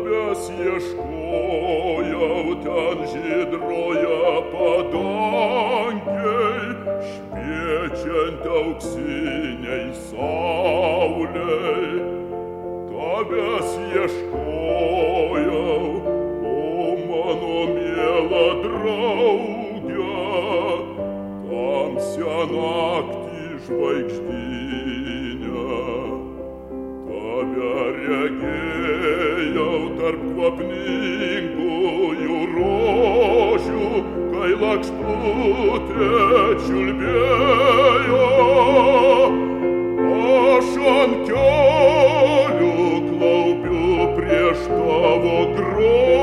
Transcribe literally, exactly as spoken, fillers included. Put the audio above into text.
Tavęs ieškojau ten žydroje padangėj, šviečiant auksiniai saulei. Tavęs ieškojau, o mano miela drauge, tamsią naktį žvaigždynę. Tave regėjau tarp kvapningųjų rožių, kai lakštutė čiulbėjo. Aš ant kelių klaupiu prieš tavo grožį.